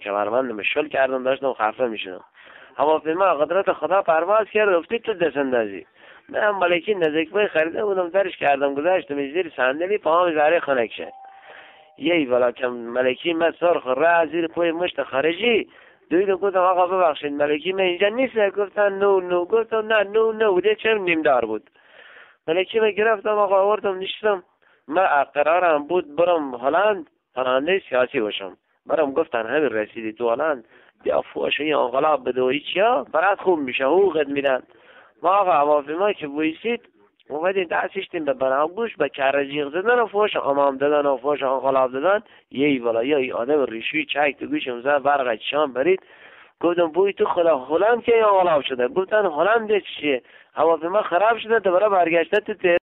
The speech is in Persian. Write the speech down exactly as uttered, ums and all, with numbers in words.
کمربندم شل کردم داشتم خفه میشدم. هواپیما قدرت خدا پرواز کرد افتید تو دستاندازی. من ملکی نزدیک پای خریده بودم درش کردم گذاشتم زیر صندلی پاهم زاره خنک شد. یی والا که ملکی من سرخ را زیر پای مشت خارجی دویدم گفتم آقا ببخشید ملکی من اینجا نیست. گفتن نو نو. گفتم نه نو نو بوده چه نیمدار بود. ملکی من گرفتم آقا آوردم نشستم. من قرارم بود برم هلند پرنده سیاسی باشم. برام گفتن همین رسیدی تو هلند بیا فوش این انقلاب بده و هیچیا برات خوب میشه حقوقت میدن. ما آقا هواپیما که بایستید اومدیم دستشتیم به بناگوش به کره جیغ زدن و فوش امام دادن و فوش انقلاب دادن. یی والا یه آدم ریشوی چک تو گوشم زد برق شام برید. گفتم بوی تو خدا هلند که انقلاب شده. گفتن هلند چیه؟ هواپیما خراب شده دوباره برگشته تو